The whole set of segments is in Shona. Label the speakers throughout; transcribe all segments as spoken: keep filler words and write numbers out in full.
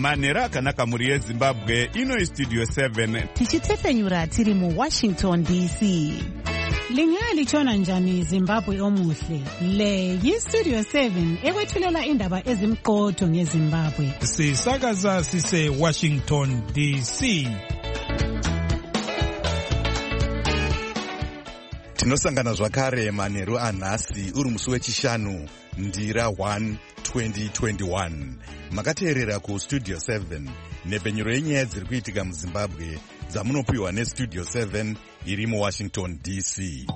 Speaker 1: Manheru akanaka muri yeZimbabwe. Ino iStudio seven.
Speaker 2: Tichitefenyura tiri mu Washington D C.
Speaker 3: Lingalitshona njani Zimbabwe omuhle? Le yiStudio seven ekwethulela indaba ezimqotho ngeZimbabwe.
Speaker 4: Sisakaza sise Washington D C.
Speaker 1: Tinosangana zvakare manheru anhasi uri musi wechishanu ndira one twenty twenty-one. Makateerera kuStudio seven, nhepfenyuro yenyaya dziri kuitika muZimbabwe dzamunopiwa neStudio seven iri muWashington D C.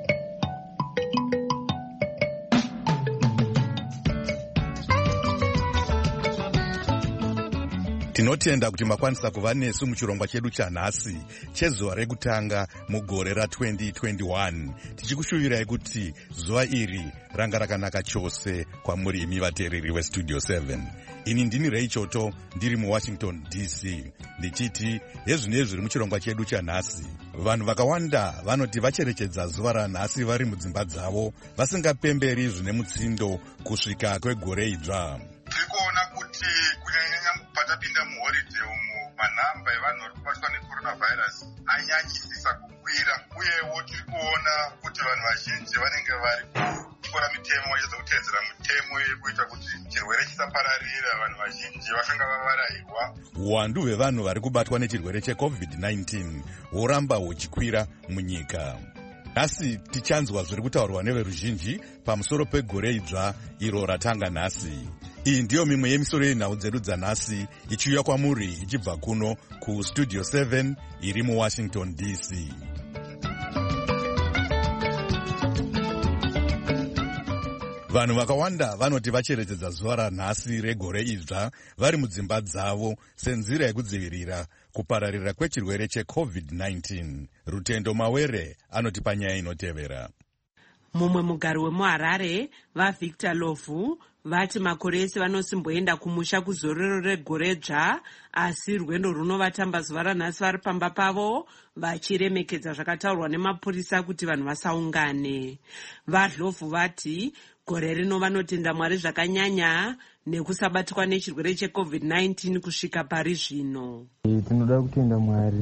Speaker 1: Tinotenda kuti makwanisa kuva nesu muchirongwa chedu chanhasi chezuva rekutanga mugore ra twenty twenty-one. Tichikushuvirai kuti zuva iri ranga rakanaka chose kwamuri imi vateereri veStudio seven. Ini ndini Reichoto ndiri muWashington D C ndichiti hezvinezvi zviri muchirongwa chedu chanhasi. Vanhu vakawanda vanoti vacherechedza zuva ranhasi vari mudzimba dzavo vasingapemberi zvine mutsindo kusvika kwegore idzva.
Speaker 5: Tirikuona kuti kunyanya patapinda muholiday umu manhamba evanhu vari kubatwa necoronavirus anyanyisisa kukwira, uyewo tiri kuona kuti vanhu vazhinji vanenge vari kukora mitemo vachiedza kuteedzera mitemo yekuita kuti chirwere chisapararira. Vanhu vazhinji vakanga vavarairwa.
Speaker 1: Uwandu hwevanhu vari kubatwa nechirwere checovid nineteen hworamba huchikwira munyika. Nhasi tichanzwa zviri kutaurwa neveruzhinji pamusoro pegore idzva iro ratanga nhasi. Iyi ndiyo mimwe yemisoro yenhau dzedu dzanhasi ichiuya kwamuri ichibva kuno kuStudio seven iri muWashington D C. Vanhu vakawanda vanoti vacherechedza zuva ranhasi regore idzva vari mudzimba dzavo senzira yekudzivirira kupararira kwechirwere checovid nineteen. Rutendo Mawere anoti panyaya inotevera.
Speaker 6: Mumwe mugari wemuHarare vaVictor Lovu vati makore ese vanosimboenda kumusha kuzororo regore dzva, asi rwendo runovatamba zuva ranhasi vari pamba pavo vachiremekedza zvakataurwa nemapurisa kuti vanhu vasaungane. VaLovu vati gore rino vanotenda Mwari zvakanyanya nekusabatwa nechirwere checovid nineteen kusvika pari zvino.
Speaker 7: Tinoda kutenda Mwari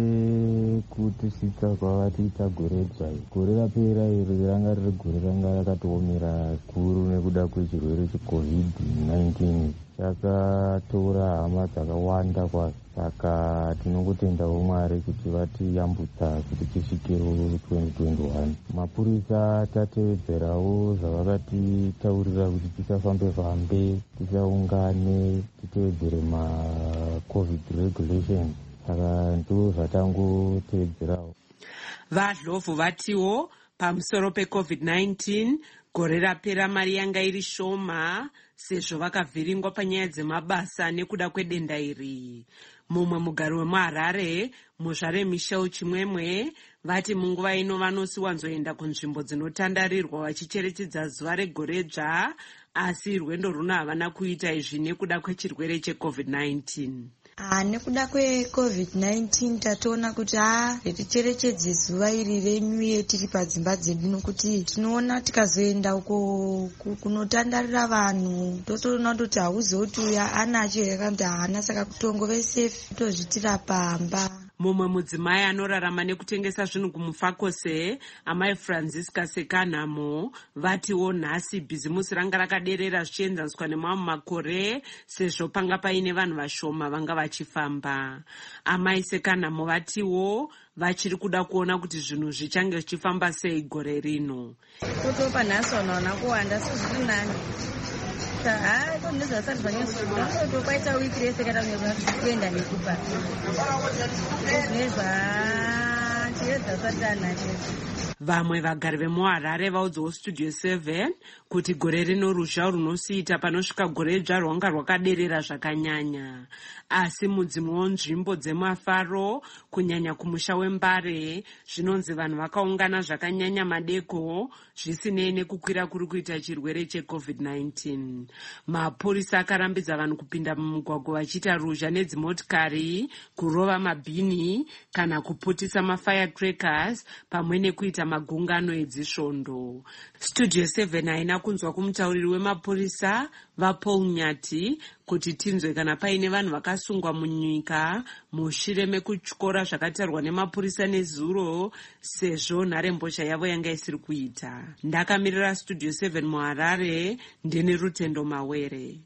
Speaker 7: nekutisvitsa kwavatiita gore dzva. Gore rapera iri ranga riri gore ranga rakatoomera kuru nekuda kwechirwere checovid nineteen. Chakatora hama dzakawanda kwazvo. Saka tinongotendawo Mwari kuti vatiyambutsa kuti tisvikewo twenty twenty-one. Mapurisa tatevedzerawo zvavakatitaurira kuti tisafambe fambe, tisaungane, titevedzere ma-covid regulations. Saka ndo zvatangotevedzerawo.
Speaker 6: VaLovu vatiwo pamusoro pecovid nineteen gore rapera mari yanga iri shoma sezvo vakavhiringwa panyaya dzemabasa nekuda kwedenda iri. Mumwe mugari wemuHarare Muzvare Michel Chimwemwe vati munguva ino vanosiwanzoenda kunzvimbo dzinotandarirwa vachicherechedza zuva regore dzva, asi rwendo runo havana kuita izvi nekuda kwechirwere checovid nineteen.
Speaker 8: Ah, nekuda kwecovid nineteen tatoona kuti ah ticherechedze zuva iri renyu yetiri padzimba dzedu, nokuti tinoona tikazoenda uko kunotandarira vanhu totoona kuti hauzoti uya anacho yakanzi haana, saka kutongove safe tozvitira pamba.
Speaker 6: Mumwe mudzimai anorarama nekutengesa zvinhu kumufakose, amai Francisca Sekanamo, vatiwo nhasi bhizimusi ranga rakaderera zvichienzaniswa nemamwe makore sezvo panga paine vanhu vashoma vanga vachifamba. Amai Sekanamo vatiwo vachiri kuda kuona kuti zvinhu zvichange zvichifamba sei gore rino.
Speaker 9: Kutopa nhasi vanhu vana kuwanda sizviri nani. Ah, kone zvasari zvanyasuka. Topaita wiki rese kana kuenda nekupa. Nezva chiyedza satana chese.
Speaker 6: Vamwe vagari vemuHarare vaudzawo Studio seven kuti gore rino ruzha runosiita panosvika gore dzva rwanga rwakaderera zvakanyanya. Asi mudzimwewo nzvimbo dzemafaro kunyanya kumusha weMbare zvinonzi vanhu vakaungana zvakanyanya madeko zvisinei nekukwira kuri kuita chirwere checovid nineteen. Mapurisa akarambidza vanhu kupinda mumugwagwa vachiita ruzha nedzimotikari, kurova mabhini kana kuputisa mafirecrackers pamwe nekuita pamagungano edzisvondo. Studio seven haina kunzwa kumutauriri wemapurisa vaPaul Nyati kuti tinzwe kana paine vanhu vakasungwa munyika mushure mekutyora zvakatarwa nemapurisa nezuro, sezvo nharembozha yavo yanga isiri kuita. Ndakamirira Studio seven muHarare, ndini Rutendo Mawere.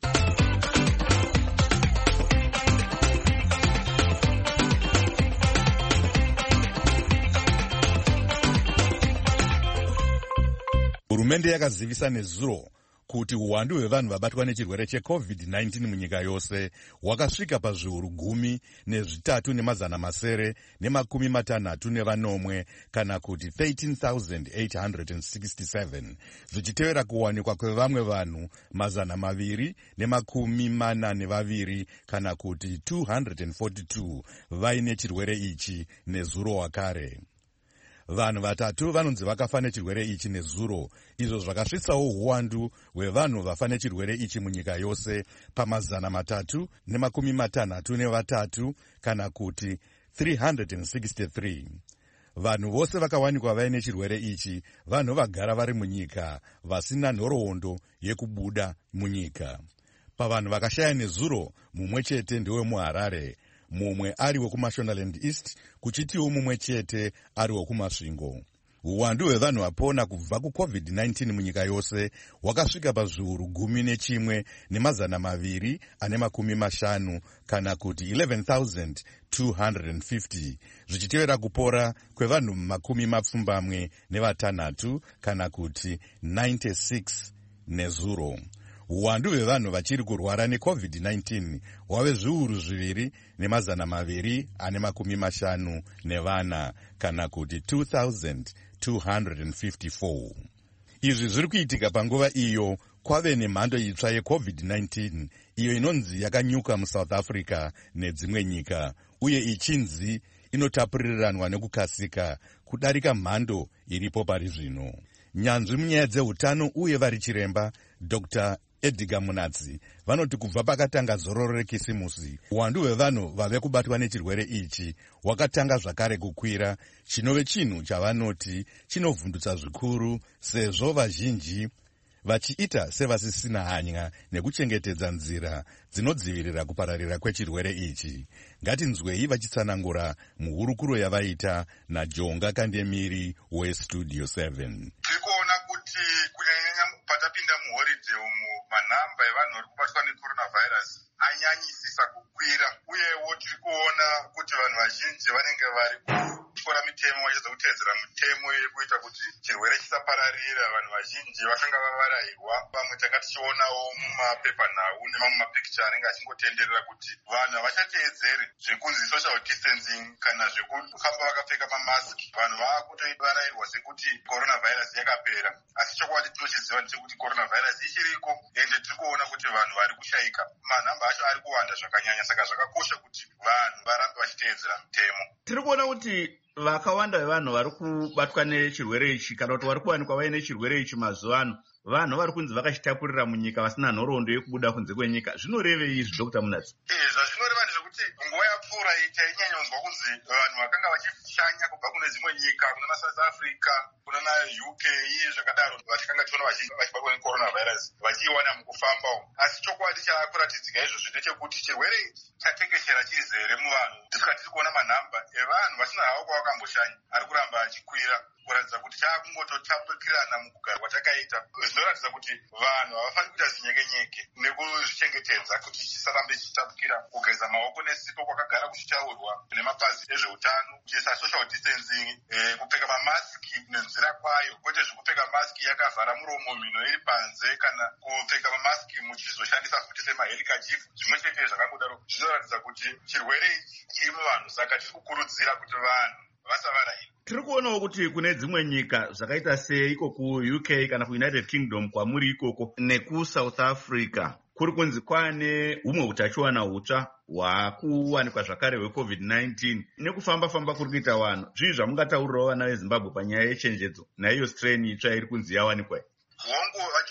Speaker 1: Hurumende yakazivisa nezuro kuti uwandu hwevanhu vabatwa nechirwere checovid nineteen munyika yose hwakasvika pazviuru gumi nezvitatu nemazana masere nemakumi matanhatu nevanomwe, kana kuti thirteen thousand eight hundred sixty-seven, zvichitevera kuwanikwa kwevamwe vanhu mazana maviri nemakumi mana nevaviri, kana kuti two hundred forty-two vaine chirwere ichi nezuro wakare. Vanhu vatatu vanonzi vakafa nechirwere ichi nezuro, izvo zvakasvitsawo uwandu hwevanhu vafa nechirwere ichi munyika yose pamazana matatu nemakumi matanhatu nevatatu, kana kuti three hundred sixty-three. Vanhu vose vakawanikwa vaine chirwere ichi vanhu vagara vari munyika vasina nhoroondo yekubuda munyika. Pavanhu vakashaya nezuro, mumwe chete ndewe muHarare, mumwe ari wekuMashonaland East, kuchitiwo mumwe chete ari wekuMasvingo. Uwandu hwevanhu vapona kubva kucovid nineteen munyika yose hwakasvika pazviuru gumi nechimwe nemazana maviri ane makumi mashanu, kana kuti eleven thousand two hundred fifty, zvichitevera kupora kwevanhu makumi mapfumbamwe nevatanhatu, kana kuti ninety-six nezuro. Uwandu hwevanhu vachiri kurwara necovid nineteen hwave zviuru zviviri nemazana maviri ane makumi mashanu nevana, kana kuti two thousand two hundred fifty-four. Izvi zviri kuitika panguva iyo kwave nemhando itsva yecovid nineteen iyo inonzi yakanyuka muSouth Africa nedzimwe nyika, uye ichinzi inotapuriranwa nekukasika kudarika mhando iripo pari zvino. Nyanzvi munyaya dzeutano uye vari chiremba Doctor Edgar Munatsi vanoti kubva pakatanga zororo rekisimusi, uwandu hwevanhu vave kubatwa nechirwere ichi hwakatanga zvakare kukwira, chinove chinhu chavanoti chinovhundutsa zvikuru, sezvo vazhinji vachiita sevasisina hanya nekuchengetedza nzira dzinodzivirira kupararira kwechirwere ichi. Ngatinzwei vachitsanangura muhurukuro yavaita naJonga Kandemiri weStudio seven.
Speaker 5: Tirikuona kuti kunyanya patapinda muhoride umu manhamba evanhu vari kubatwa necoronavirus anyanyisisa kukwira, uyewo tiri kuona kuti vanhu vazhinji vanenge vari kutora mitemo vachidza kuteedzera mitemo yekuita kuti chirwere chisapararira. Vanhu vazhinji vakanga vavarairwa, vamwe tanga tichionawo mumapepanhau nemamwe mapikicha anenge achingotenderera kuti vanhu havachateedzeri zvekunzi social distancing kana zvekufamba vakapfeka mamasiki. Vanhu vaakutovarairwa sekuti coronavirus yakapera, asi chokwadi tinochiziva ndechekuti coronavirus ichiriko, ende tiri kuona kuti vanhu vari kushaika, manhamba acho ari kuwanda zvakanyanya. Saka zvakakosha kuti vanhu varambe vachiteedzera mitemo.
Speaker 10: Tiri kuona kuti vakawanda vevanhu vari kubatwa nechirwere ichi kana kuti vari kuwanikwa vaine chirwere ichi mazuva ano, vanhu vari kunzi vakachitapurira munyika vasina nhoroondo yekubuda kunze kwenyika. Zvinorevei izvi Doctor Munatsi?
Speaker 5: Eh, zvazvinoreva ndezvekuti nguva yapfuura iyi tainyanyonzwa kunzi vanhu vakanga vachishanya kubva kune dzimwe nyika, kunana South Africa, kunana U K, zvakadaro, vachikanga tiona vazhinji vachibatwa necoronavirus vachiiwana mukufamba umu. Asi chokwadi chaakuratidzika izvozvi ndechekuti chirwere chatekeshera chizere muvanhu. Ndisika tiri kuona manhamba evanhu vasina havo kwavakamboshanya ari kuramba achikwira, kuratidza kuti chaakungototapukirana mukugara kwatakaita. Zvinoratidza kuti vanhu havafaniri kuita zinyekenyeke nekuzvichengetedza kuti chisarambe chichitapukira, kugeza maoko nesipo kwakagara kuchitaurwa nemapazi ezveutano, kuisa social distancing, eh, kupfeka mamasiki nenzira kwayo, kwete zvekupfeka masiki yakavhara muromo mhino iri panze, kana kupfeka mamasiki muchizoshandisa futi semahelikachifu. Zvimwe chete zvakangodaro zvinoratidza kuti chirwere ichi chiri muvanhu. Saka tiri kukurudzira kuti vanhu vasavarairwa.
Speaker 10: Tiri kuonawo kuti kune dzimwe nyika zvakaita seiko kuU K kana kuUnited Kingdom kwamuri ikoko nekuSouth Africa kuri kunzi kwane humwe utachiwana hutsva hwakuwanikwa zvakare hwecovid nineteen. Nekufamba-famba kuri kuita vanhu, zvii zvamungataurirawo vana veZimbabwe panyaya yechenjedzo naiyo strain itsva iri kunzi yawanikwa?
Speaker 5: Hongu vaJonga,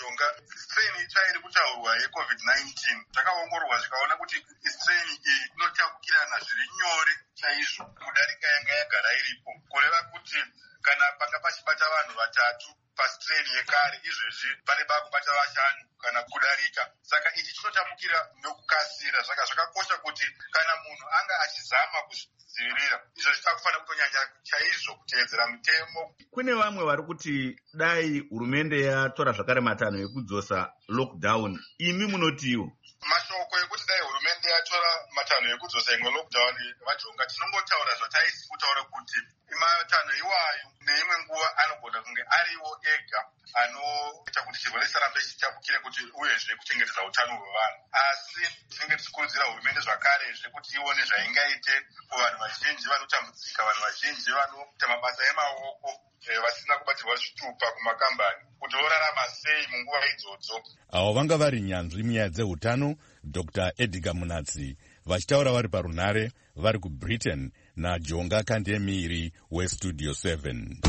Speaker 5: vajonga strain itsva iri kutaurwa yecovid nineteen takaongororwa zvikaona kuti strain iyi inotapukirana zviri nyore chaizvo kudarika yanga yagara iripo, kureva kuti kana panga pachibata vanhu vatatu pastrain yekare izvezvi pane bakubata vashanu kana kudarika. Saka ichi chinotapukira nokukasira. Saka zvakakosha kuti kana munhu anga achizama kuzvidzivirira, izvo zvitakufanira kutonyanya chaizvo kuteedzera mitemo.
Speaker 10: Kune vamwe vari kuti dai hurumende yatora zvakare matanho ekudzosa lockdown, imi munotiwo?
Speaker 5: Mashoko ekuti dai hurumende yatora matanho ekudzosa imwe lockdown, vajonga tinongotaura zvataisi kutaura kuti matanho iwayo neimwe nguva anogona kunge ariwo ega anoita kuti chirwere chisarambe chichitapukire kuti uyezve kuchengetedza utano hwevanhu. Asi tinenge tichikurudzira hurumende zvakarezve kuti ione zvaingaite kuvanhu vazhinji vanotambudzika, vanhu vazhinji vanoita mabasa emaoko vasina kubatirwa zvitupa kumakambani, kuti vorarama sei munguva idzodzo.
Speaker 1: Avo vanga vari nyanzvi munyaya dzeutano Doctor Edgar Munatsi vachitaura vari parunhare vari kuBritain naJonga Kandemiri weStudio seven.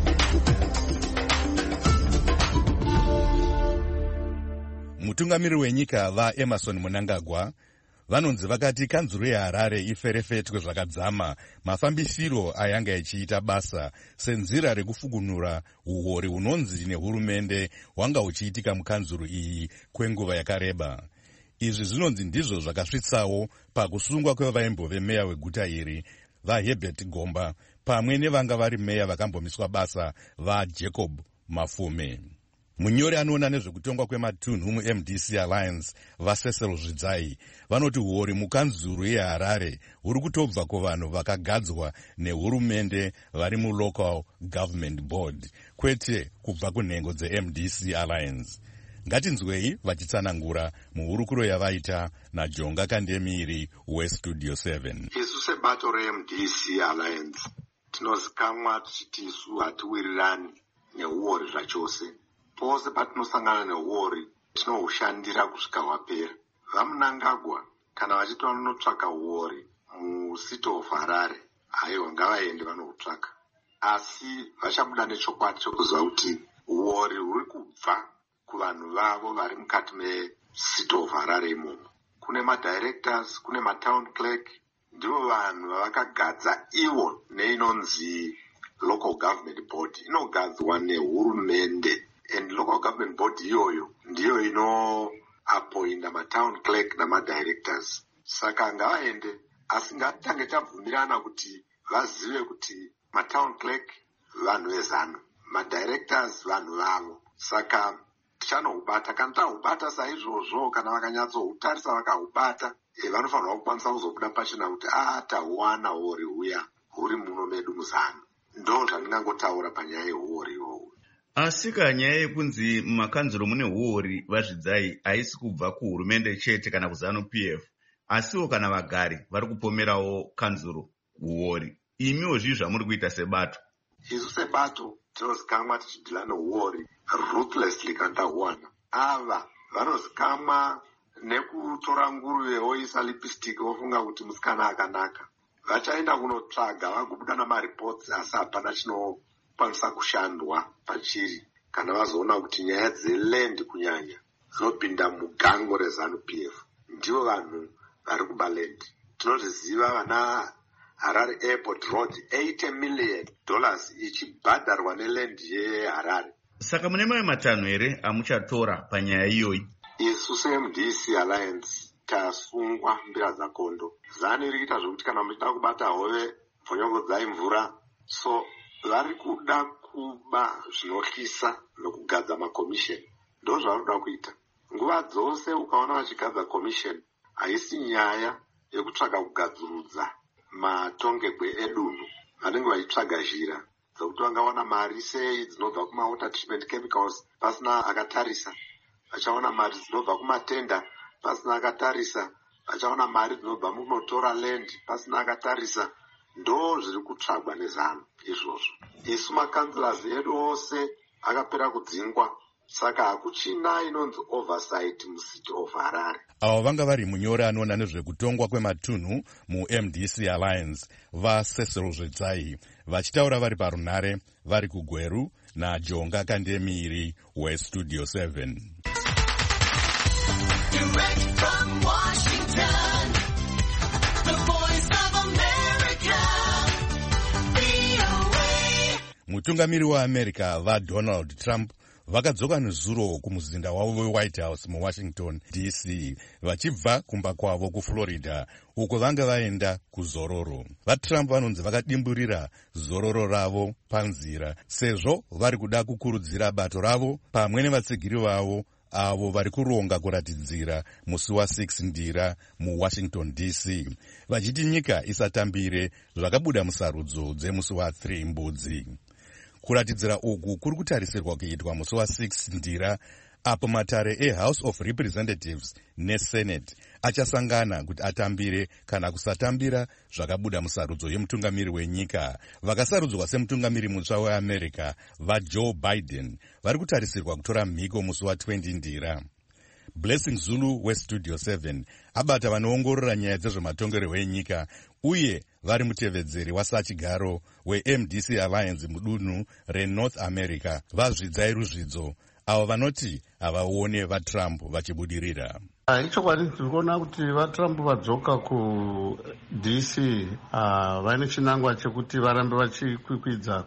Speaker 1: Mutungamiri wenyika vaEmerson Mnangagwa vanonzi vakati kanzuro yeHarare iferefetwe zvakadzama mafambisiro ayanga achiita basa senzira rekufukunura uori hunonzi nehurumende hwanga huchiitika mukanzuro iyi kwenguva yakareba. Izvi zvinonzi ndizvo zvakasvitsawo pakusungwa kwevaimbove meya weguta iri vaHerbert Gomba pamwe nevanga vari meya vakambomiswa basa vaJacob Mafume. Munyori anoona nezvekutongwa kwematunhu muM D C Alliance vaCecil Zvidzai vanoti huori mukanzuro yeHarare huri kutobva kuvanhu vakagadzwa nehurumende vari muLocal Government Board, kwete kubva kunhengo dzeM D C Alliance. Ngatinzwei vachitsanangura muhurukuro yavaita naJonga Kandemiri weStudio seven.
Speaker 11: Isu sebato reM D C Alliance tinozikamwa tichiti isu hatiwirirani neuori zvachose. Pose patinosangana neuori tinohushandira kusvika hwapera. VaMnangagwa kana vachiti vanotsvaka uori mucity of Harare, haiwa ngavaende vanohutsvaka, asi vachabuda nechokwadi chokuziva kuti uori huri kubva kuvanhu vavo vari mukati mecity of Harare imomo. Kune madirectors, kune matown clerk, ndivo vanhu vavakagadza ivo neinonzi local government board, inogadzwa nehurumende. And local government board iyoyo ndiyo inoappointa matown clerk namadirectors. Saka ngavaende, asi ngatitange tabvumirana kuti vazive kuti matown clerk vanhu vezano, madirectors vanhu vavo. Saka tichanohubata, kana tahubata saizvozvo, kana vakanyatsohutarisa vakahubata, e, vanofanirwa kukwanisa kuzobuda pachena kuti ah, tahuwana uori huya huri muno medu muzano. Ndo zvandingangotaura panyaya yehuori ihohu.
Speaker 10: Asi kanyaya yekunzi mumakanzuro mune huori vaZvidzai haisi kubva kuhurumende chete kana kuZanu-P F, asiwo kana vagari vari kupomerawo kanzuro huori. Imiwo zvii zvamuri kuita sebato?
Speaker 11: Isu sebato tinozikamwa tichidhila nehuori ruthlessly kana tahuwana. Ava vanozikamwa nekutora nguruve voisa lipstick vofunga kuti musikana akanaka. Vachaenda kunotsvaga vagobuda namareports asi hapana chinokwanisa kushandwa pachiri. Kana vazoona kuti nyaya dzeland kunyanya dzinopinda mugango reZanu-P F, ndivo vanhu vari kuba land. Tinozviziva vana Harare Airport Road eighty million dollars ichibhadharwa neland yeHarare.
Speaker 10: Saka mune mamwe matanho here amuchatora panyaya iyoyi?
Speaker 11: Isu seM D C Alliance tasungwa mbira dzakondo. Zanu iri kuita zvokuti kana muchida kubata hove mvonyogodzai mvura. So vari kuda kuba zvinohlisa nokugadza makomisheni. Ndo zvavanoda kuita. Nguva dzose ukaona vachigadza komisheni, haisi nyaya yekutsvaga kugadzurudza matongegwe edunhu. Vanenge vachitsvaga zhira dzokuti vangawana mari sei dzinobva kumawater treatment chemicals pasina akatarisa. Vachaona mari dzinobva kumatenda pasina akatarisa. Vachaona mari dzinobva munotora land pasina akatarisa. Ndo zviri kutsvagwa neZanu izvozvo. Isu makanzilers edu ose akapera kudzingwa. Saka hakuchina inonzi oversight mucity of Harare.
Speaker 1: Avo vanga vari munyori anoona nezvekutongwa kwematunhu muM D C Alliance vaCecil Zvidzai vachitaura vari parunhare vari kuGweru naJonga Kandemiri weStudio seven.
Speaker 12: Direct from Washington, the voice of America, V O A.
Speaker 1: Mutungamiri waAmerica vaDonald Trump vakadzoka nezuro kumuzinda wavo weWhite House muWashington D C vachibva kumba kwavo kuFlorida uko vanga vaenda kuzororo. VaTrump vanonzi vakadimburira zororo ravo panzira sezvo vari kuda kukurudzira bato ravo pamwe nevatsigiri vavo avo vari kuronga kuratidzira musi wa6 ndira muWashington D C vachiti nyika isatambire zvakabuda musarudzo dzemusi wa3 mbudzi. Kuratidzira uku kuri kutarisirwa kuitwa musi wa6 ndira apo matare eHouse of Representatives neSenate achasangana kuti atambire kana kusatambira zvakabuda musarudzo yemutungamiri wenyika. Vakasarudzwa semutungamiri mutsva weAmerica vaJoe Biden vari kutarisirwa kutora mhiko musi wa20 ndira. Blessing Zulu weStudio seven abata vanoongorora nyaya dzezvematongerwo enyika uye vari mutevedzeri wasachigaro weM D C Alliance mudunhu reNorth America vazvidzai ruzvidzo avo vanoti havaone vaTrump vachibudirira.
Speaker 13: Ichokwadi tiri kuona kuti vaTrump vadzoka kuD C vaine chinangwa chekuti varambe vachikwikwidza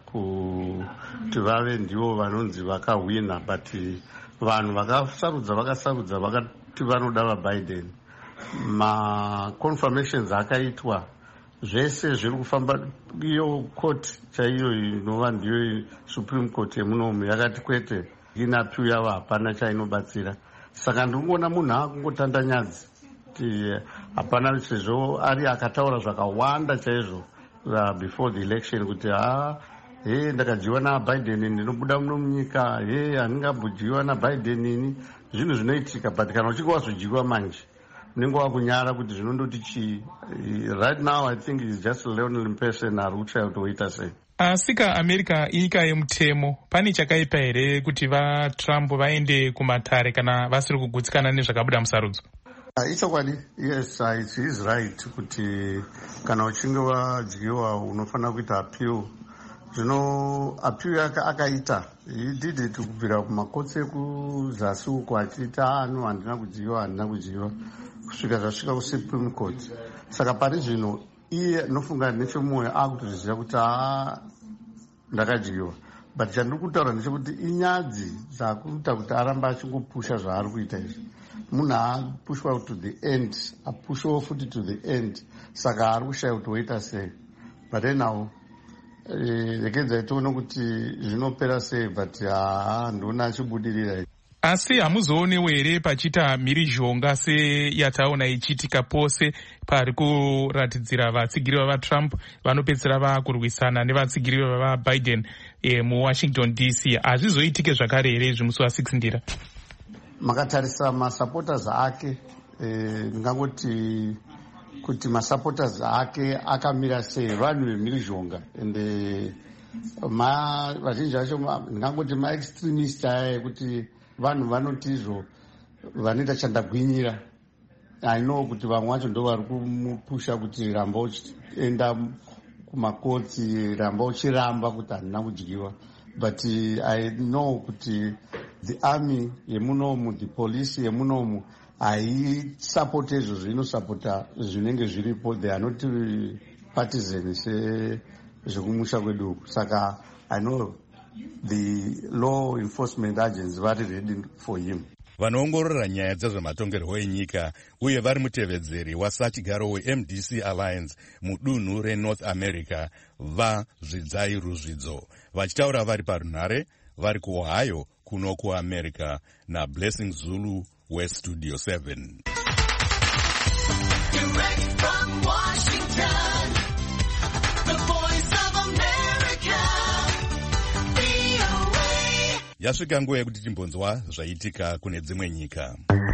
Speaker 13: kuti vave ndivo vanonzi vakahwina, but vanhu vakasarudza vakasarudza vakati vanoda vaBiden. Maconfirmations akaitwa zvese zviri kufamba. Iyo court chaiyo inova ndiyo Supreme Court yemunomu yakati kwete inapiwa yava hapana chainobatsira. Saka ndikuona munhu akungotanda nyadzi kuti hapana, sezvo ari akataura zvakawanda chaizvo before the election kuti ha he ndakadyiwa naBiden ndinobuda muno munyika, he handingambodyiwa naBiden ini. Zvinhu zvinoitika, but kana uchinge wazodyiwa manje unenge wakunyara kuti zvinondoti chii. Right now I think it's just a lonely person ari kutsvaya kuti woita sei.
Speaker 4: Asika America inyika yemutemo, pane chakaipa here kuti vaTrump vaende kumatare kana vasiri kugutsikana nezvakabuda musarudzo?
Speaker 13: Ichokwadi, yes, it is right kuti kana uchinge wadyiwa unofanira kuita appeal. Zvino appeal akaita, he did it kubvira kumakotsi ekuzasi uko achiita ano handina kudyiwa handina kudyiwa kusvika zvasvika kuSupreme Court. Saka pari zvino iye nofunga nechemwoyo akutozviziva kuti ha ndakadyiwa, but chandiri kutaura ndechekuti inyadzi dzakuita kuti aramba achingopusha zvaari kuita izvi. Munhu apushwa to the end, apushwawo futi to the end, saka ari kushaya kuti woita sei. But anyhow rekedza itione kuti zvinopera sei, but haa ndoona achibudirira.
Speaker 4: Asi hamuzoonewo here pachiita mhirizhonga seyataona ichiitika pose pari kuratidzira vatsigiri vavaTrump vanopedzisira vakurwisana nevatsigiri vavaBiden e, muWashington D C. Hazvizoitike zvakare here zvimusi wa6 ndira?
Speaker 13: Makatarisa masupporters ake, ndingangoti kuti masupporters ake akamira sei, vanhu vemhirizhonga, ende vazhinji vacho ndingangoti maextremist aya ekuti vanhu vanoti izvo vanoita chandagwinyira. I know kuti vamwe vacho ndo vari kumupusha kuti ramba uchienda kumakotsi, ramba uchiramba kuti handina kudyiwa. But I know kuti the army yemunomu, the police yemunomu haisapota izvo zvinosapota zvinenge zviripo. They are not partisan sezvekumusha kwedu. Saka I know the law enforcement agents vari ready for him.
Speaker 1: Vanoongorora nyaya dzezvematongerwo enyika uye vari mutevedzeri wasachigaro weM D C Alliance mudunhu reNorth America vazvidzai ruzvidzo vachitaura vari parunhare vari kuOhio kuno kuAmerica naBlessing Zulu weStudio seven.
Speaker 12: Direct from Washington, the voice of America, V O A.
Speaker 1: Yasvika nguva yekuti timbonzwa zvaitika kune dzimwe nyika.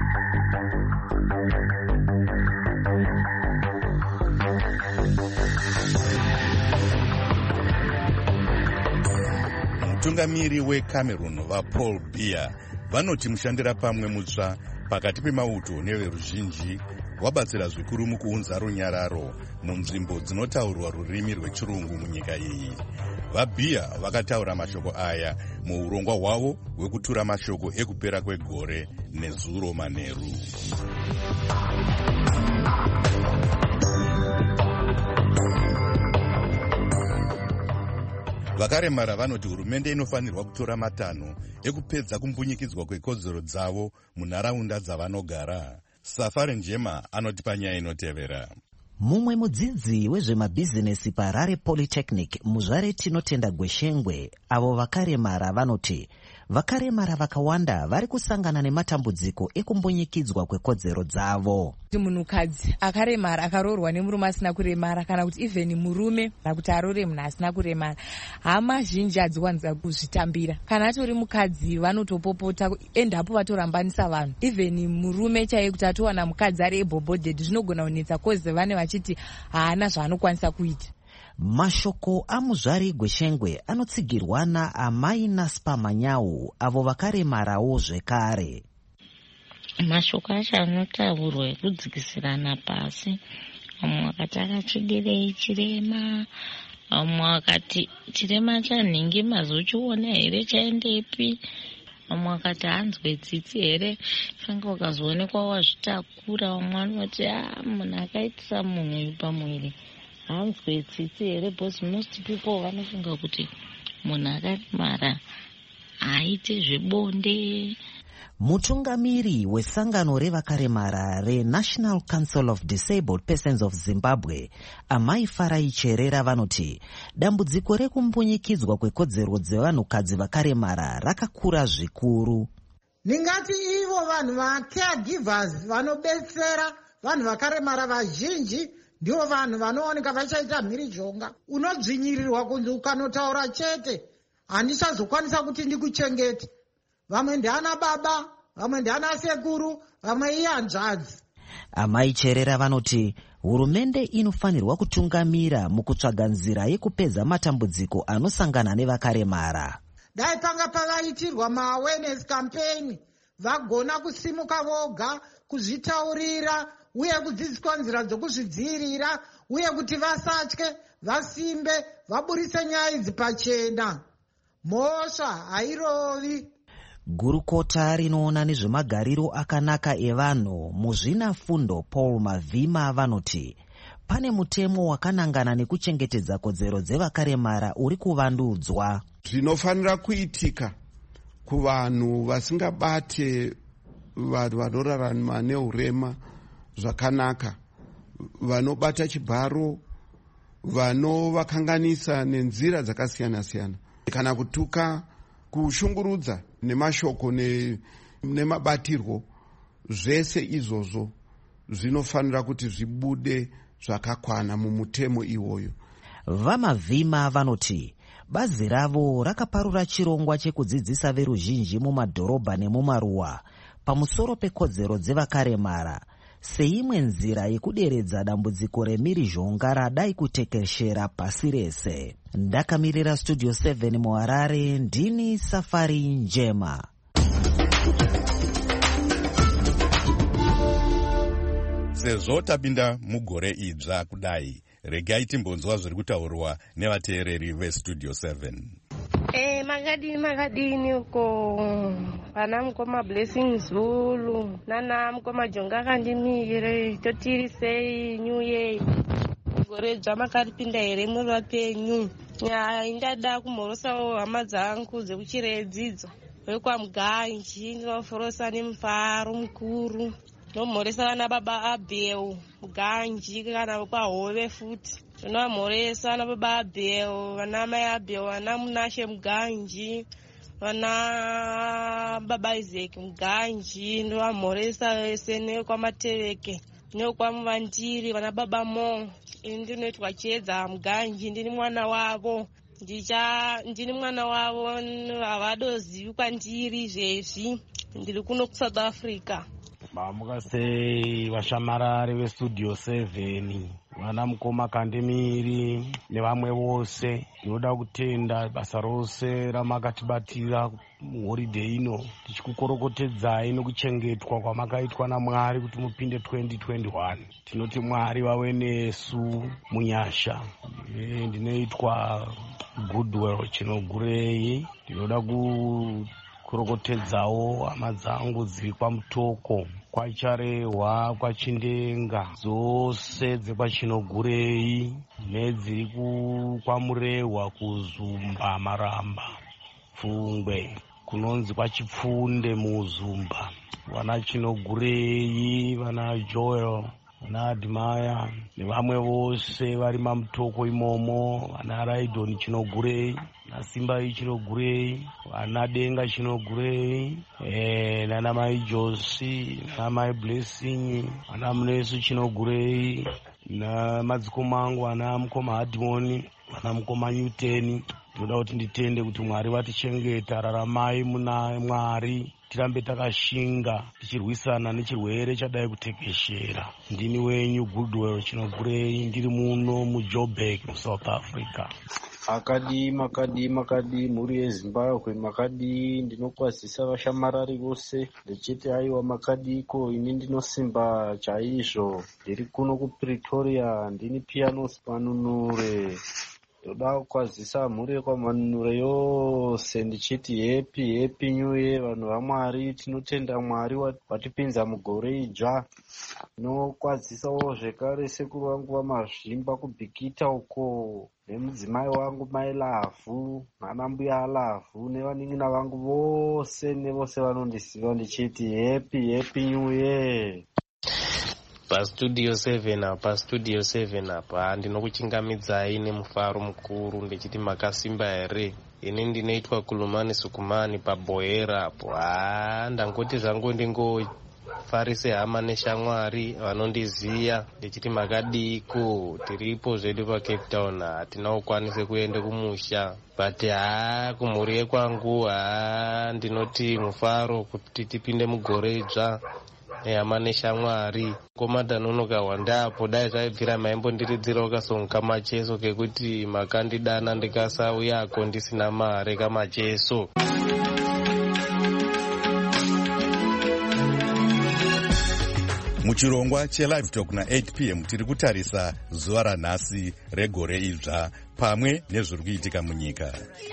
Speaker 1: Mutungamiri weCameroon vaPaul Biya vanoti mushandira pamwe mutsva pakati pemauto neveruzhinji wabatsira zvikuru mukuunza runyararo munzvimbo dzinotaurwa rurimi rwechirungu munyika iyi. vabhiya vakataura mashoko aya muurongwa hwavo hwekutura mashoko ekupera kwegore nezuro manheru. Vakaremara vanoti hurumende inofanirwa kutora matanho ekupedza kumbunyikidzwa kwekodzero dzavo munharaunda dzavanogara. Safari Njema anoti panyaya inotevera.
Speaker 14: Mumwe mudzidzi wezvemabhizinesi paRare Polytechnic, Muzvare Tinotenda Gweshengwe, avo vakaremara vanoti vakaremara vakawanda vari kusangana nematambudziko ekumbunyikidzwa kwekodzero dzavo.
Speaker 15: Munhukadzi akaremara akaroorwa nemurume asina kuremara, kana kuti even murume kana kuti arore munhu asina kuremara, hama zhinji hadzikwanisa kuzvitambira. Kana atori mukadzi vanotopopota endapo vatorambanisa vanhu. Even murume chaiye kuti atowana mukadzi ari ebhobhodhedhi zvinogona kunetsa koze vane vachiti haana zvaanokwanisa kuita.
Speaker 14: Mashoko aMuzvare Gweshengwe anotsigirwa naamai Naspa Manyau, avo vakaremarawo zvekare.
Speaker 16: Mashoko acho anotaurwa ekudzikisirana pasi. Vamwe vakati akachidirei chirema, vamwe vakati chirema chanhingi mazochiona here chaendepi, vamwe vakati hanzwe tsitsi here sanga ukazoonekwa wazvitakura. Vamwe vanoti ah, munhu akaitisa munhu uyu pamwiri hanzwe tsitsi here, because most people vanofunga kuti munhu akaremara aite zvebonde.
Speaker 14: Mutungamiri wesangano revakaremara reNational Council of Disabled Persons of Zimbabwe, Amai Farai Cherera, vanoti dambudziko rekumbunyikidzwa kwekodzero dzevanhukadzi vakaremara rakakura zvikuru.
Speaker 17: Ningati ivo vanhu va-caregivers vanobetsera vanhu vakaremara vazhinji ndivo vanhu vanooneka vachaita mhirizhonga. Unodzvinyirirwa kunzi ukanotaura chete handichazokwanisa kuti ndikuchengete. Vamwe ndiana baba, vamwe ndiana sekuru, vamwe iyanzvadzi.
Speaker 14: Amai Cherera vanoti hurumende inofanirwa kutungamira mukutsvaga nzira yekupedza matambudziko anosangana nevakaremara.
Speaker 17: Dai panga pavaitirwa ma-awareness campaign, vagona kusimuka voga, kuzvitaurira, uye kudzidziswa nzira dzokuzvidzivirira, uye kuti vasatye, vasimbe, vaburise nyaya idzi pachena. Mhosva hairovi.
Speaker 14: Gurukota rinoona nezvemagariro akanaka evanhu muzvinafundo Paul Mavhima vanoti pane mutemo wakanangana nekuchengetedza kodzero dzevakaremara uri kuvandudzwa.
Speaker 18: Zvinofanira kuitika kuvanhu vasingabate vanhu vanorarama neurema zvakanaka, vanobata chibharo, vanovakanganisa nenzira dzakasiyana siyana, kana kutuka, kushungurudza nemashoko ne, nemabatirwo. Zvese izvozvo zvinofanira kuti zvibude zvakakwana mumutemo iwoyo.
Speaker 14: Vamavhima vanoti bazi ravo rakaparura chirongwa chekudzidzisa veruzhinji mumadhorobha nemumaruwa pamusoro pekodzero dzevakaremara seimwe nzira yekuderedza dambudziko remhirizhonga radai kutekeshera pasi rese. Ndakamirira Studio seven muHarare, ndini Safari Njema.
Speaker 1: Sezvo tapinda mugore idzva kudai, regai timbonzwa zviri kutaurwa nevateereri veStudio seven.
Speaker 19: Eh, makadini makadini uko pana mukoma Blessing Zulu nana mukoma Jonga kandimire totiri sei new year gore dzva makaripinda here muri vapenyu. Nyaya indada kumhorosawo hama dzangu dzekuchiredzidzo wekwa Muganji, ndinoforosa nemufaro mukuru, nomhoresa vana baba Abel Muganji kana kwaHove futi. Ndinomhoresa vana baba Abel, vana mai Abel, vana Munashe Muganji, vana baba Isaac Muganji, ndinomhoresa vese nekwaMateveke nekwamuvandiri vana baba Mo. Ndinoitwa Chiedza Muganji, ndini mwana wavo. Ndicha ndini mwana wavo, havadozivi kwandiri zvezvi. Ndiri kuno kuSouth Africa.
Speaker 20: Bamuka sei vashamarari vestudio seven vana mukoma Kandemiri nevamwe vose. Ndinoda kutenda basa rose ramakatibatira muhoride ino, tichikukorokotedzai nekuchengetwa kwamakaitwa naMwari kuti mupinde twenty twenty-one. Tinoti Mwari vave nesu munyasha. E, ndinoitwa Goodwill Chinogurei. Ndinoda ku kurokotedzawo hama dzangu dziri kwamutoko, kwaCharehwa, kwaChindenga, dzose dzekwachinogurei nedziri kwamurehwa, kuzumba, Maramba, Pfungwe, kunonzi kwaChipfunde muzumba, vana Chinogurei, vana Joel, vana Admaya nevamwe vose vari mamutoko imomo, vana Raidoni Chinogurei, naSimbai Chinogurei, vana Denga Chinogurei, eh, nana Mai Josi, nana Mai Blessing, vana Munesu Chinogurei, na madzikoma angu ana mukoma Admoni, vana mukoma Newton. Ndinoda kuti nditende kuti Mwari vatichengeta. Raramai muna Mwari, tirambe takashinga tichirwisana nechirwere chadai kutekeshera. Ndini wenyu Goodwill Chinogurei, ndiri muno muJoburg muSouth Africa.
Speaker 21: Makadi makadi makadi muri yeZimbabwe makadi, ndinokwazisa vashamarari vose ndichiti aiwa makadiko, ini ndinosimba chaizvo, ndiri kuno kuPretoria, ndini Pianos Manunure. Ndoda kukwazisa mhuri kwaManunure yose ndichiti happy happy new year vanhu vaMwari. Tinotenda Mwari watipinza mugore idzva. Ndinokwazisawo zvekare sekuru vangu vaMazvimba kuBhikita uko, nemudzimai wangu Mai Lavhu, nana mbuya Lavhu, nevaning'ina vangu vose nevose vanondiziva ndichiti happy happy new year.
Speaker 22: PaStudio seven apa Studio seven apa ndinokuchingamidzai nemufaro mukuru ndichiti makasimba here. Ini ndinoitwa Kulumani Sukumani paBoera apo. Ah, ndangoti zvangu ndingofarise hama neshamwari vanondiziya ndichiti makadiko. Tiripo zvedu paCape Town, hatina kukwanise kuende kumusha, but haa kumhuri yekwangu haa ndinoti mufaro kuti tipinde mugore idzva nehama neshamwari. Komadhanonoka wandapo dai zvaibvira maimbondiridzirawo kasongo kamacheso kekuti makandidana ndikasauyako ndisina mare kamacheso.
Speaker 1: Muchirongwa cheLive Talk na eight p m tiri kutarisa zuva ranhasi regore idzva pamwe nezviri kuitika munyika.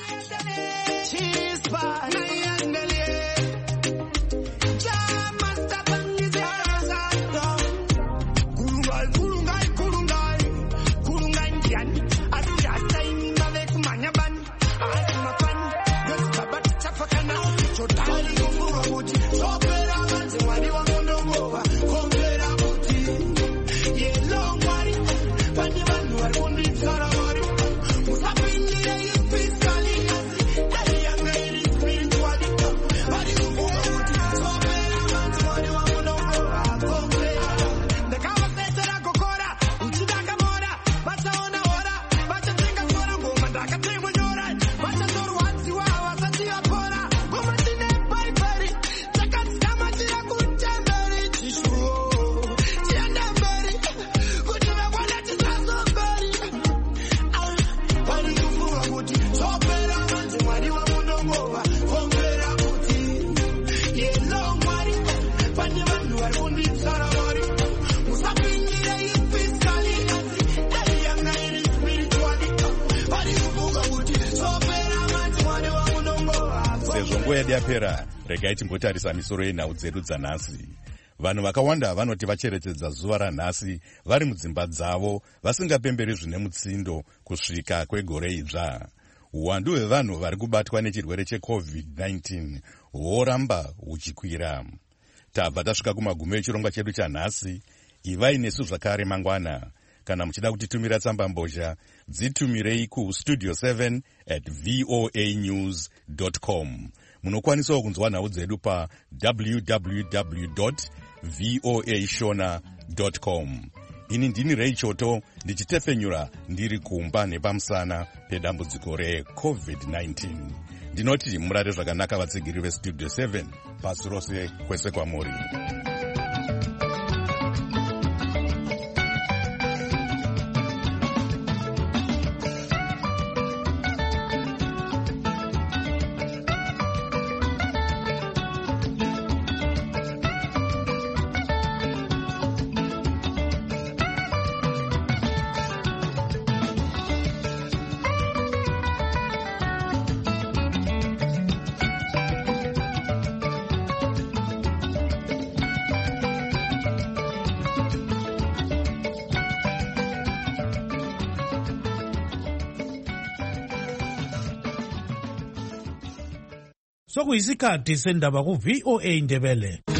Speaker 1: Nguva yedu yapera, regai timbotarisa misoro yenhau dzedu dzanhasi. Vanhu vakawanda vanoti vacherechedza zuva ranhasi vari mudzimba dzavo vasingapemberi zvine mutsindo kusvika kwegore idzva. Uwandu hwevanhu vari kubatwa nechirwere checovid nineteen hworamba huchikwira. Tabva tasvika kumagumo echirongwa chedu chanhasi. Ivai nesu zvakare mangwana. Kana muchida kutitumira tsamba mbozha, dzitumirei kustudio seven at voa news dot com. Munokwanisawo kunzwa nhau dzedu pa w w w dot voa shona dot com. Ini ndini Ray Choto ndichitefenyura ndiri kumba nepamusana pedambudziko recovid nineteen. Ndinoti murare zvakanaka vatsigiri vestudio seven pasi rose kwese kwamuri.
Speaker 2: sokuyisikhathi sendaba ku-V O A Ndebele.